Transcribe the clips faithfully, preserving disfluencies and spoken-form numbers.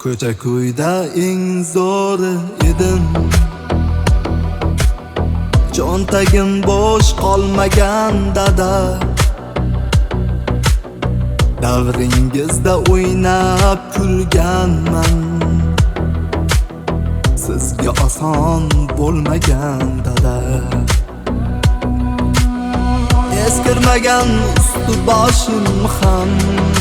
Ko'cha ko'yda eng zo'ri edim. Cho'ntagim bo'sh qolmagan dada. Davringizda o'ynab kulganman. Sizga oson bo'lmagan dada. Eskirmagan usti boshim ham,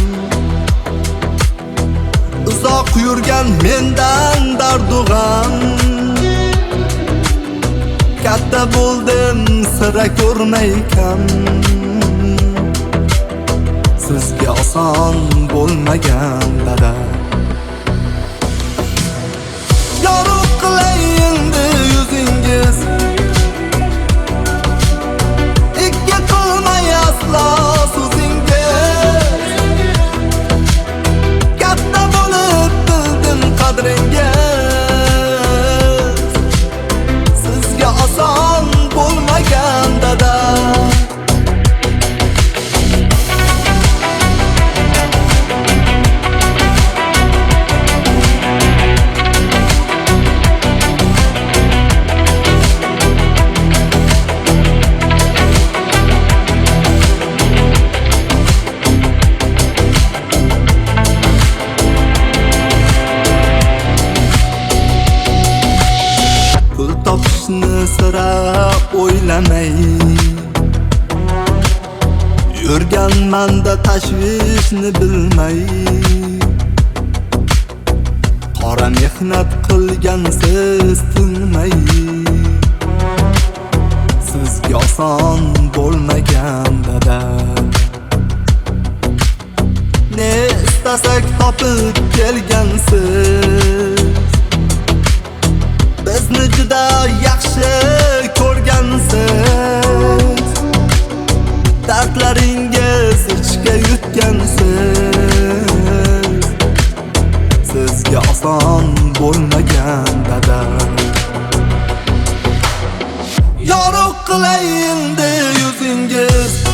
uzoq yurgan mendan dardug'am. Katta bo'ldim sira ko'rmay kam. Sizga oson bo'lmagan dada. Yorug' qilay endi yuzingiz, ikki qilmay aslo so'zingiz. Katta bo'lib bildim qadringiz. Sizga oson bo'lmagan dada. Topishni sira o'ylamay yurganman-da tashvishni bilmay. Qora mehnat qilgansiz tinmay. Sizga oson bo'lmagan dada. Ne istasak topib kelgansiz. Bizni juda yaxshi ko'rgansiz. Dardlaringiz ichga yutgansiz. Sizga oson bo'lmagan dada. Yorug' qilay endi yuzingiz,